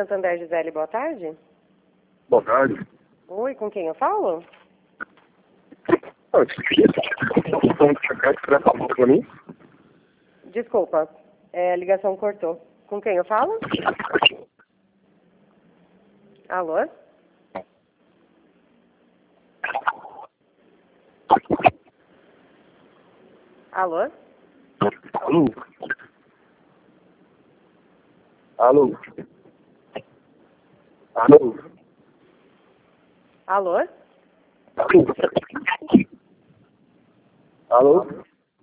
Santander, Gisele, boa tarde. Boa tarde. Oi, com quem eu falo? Para mim? Desculpa, a ligação cortou. Com quem eu falo? Alô? Alô? Alô? Alô? Alô? Alô? Alô?